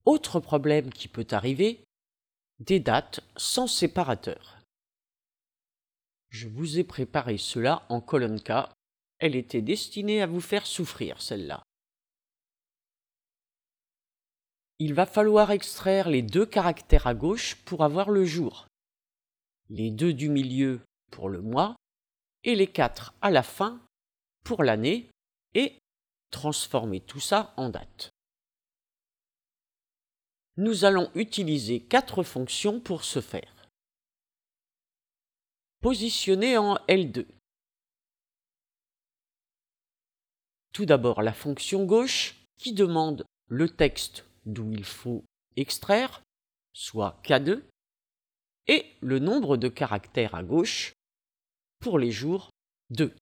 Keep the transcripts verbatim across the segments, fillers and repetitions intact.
Autre problème qui peut arriver, des dates sans séparateur. Je vous ai préparé cela en colonne K. Elle était destinée à vous faire souffrir, celle-là. Il va falloir extraire les deux caractères à gauche pour avoir le jour, les deux du milieu pour le mois et les quatre à la fin pour l'année et transformer tout ça en date. Nous allons utiliser quatre fonctions pour ce faire. Positionner en L deux. Tout d'abord la fonction gauche qui demande le texte d'où il faut extraire, soit K deux, et le nombre de caractères à gauche pour les jours deux.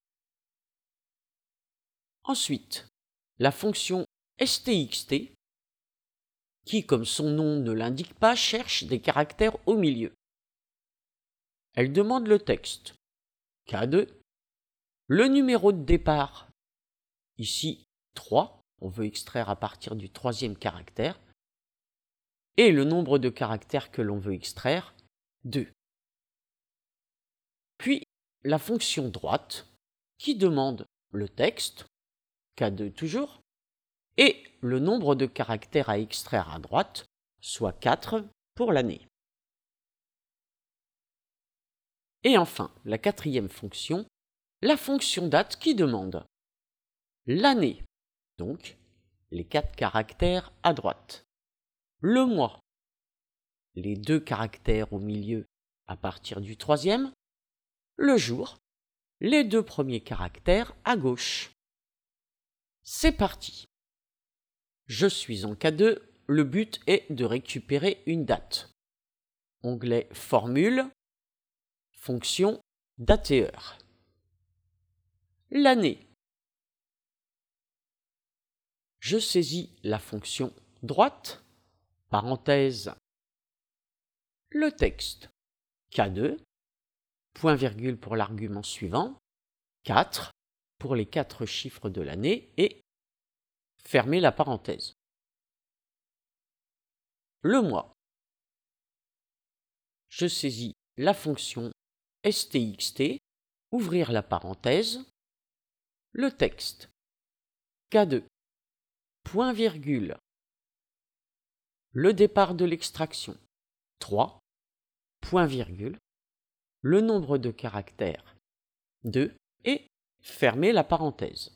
Ensuite, la fonction stxt qui, comme son nom ne l'indique pas, cherche des caractères au milieu. Elle demande le texte K deux, le numéro de départ, ici trois, on veut extraire à partir du troisième caractère, et le nombre de caractères que l'on veut extraire, deux. Puis la fonction droite qui demande le texte, K deux toujours, et le nombre de caractères à extraire à droite, soit quatre pour l'année. Et enfin, la quatrième fonction, la fonction date qui demande l'année, donc les quatre caractères à droite, le mois, les deux caractères au milieu à partir du troisième, le jour, les deux premiers caractères à gauche. C'est parti. Je suis en K deux, le but est de récupérer une date. Onglet Formule, fonction date et heure. L'année. Je saisis la fonction droite, parenthèse, le texte K deux, point virgule pour l'argument suivant, quatre pour les quatre chiffres de l'année et fermer la parenthèse. Le mois. Je saisis la fonction stxt, ouvrir la parenthèse, le texte K deux, point virgule, le départ de l'extraction trois, point virgule, le nombre de caractères deux et fermer la parenthèse.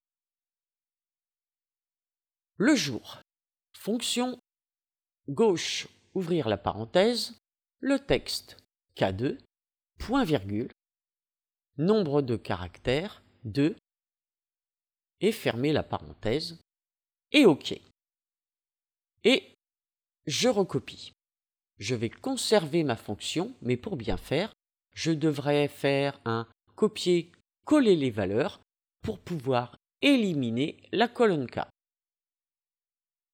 Le jour. Fonction gauche, ouvrir la parenthèse, le texte K deux, point virgule, nombre de caractères deux et fermer la parenthèse et OK. Et je recopie. Je vais conserver ma fonction, mais pour bien faire, je devrais faire un copier-coller les valeurs pour pouvoir éliminer la colonne K.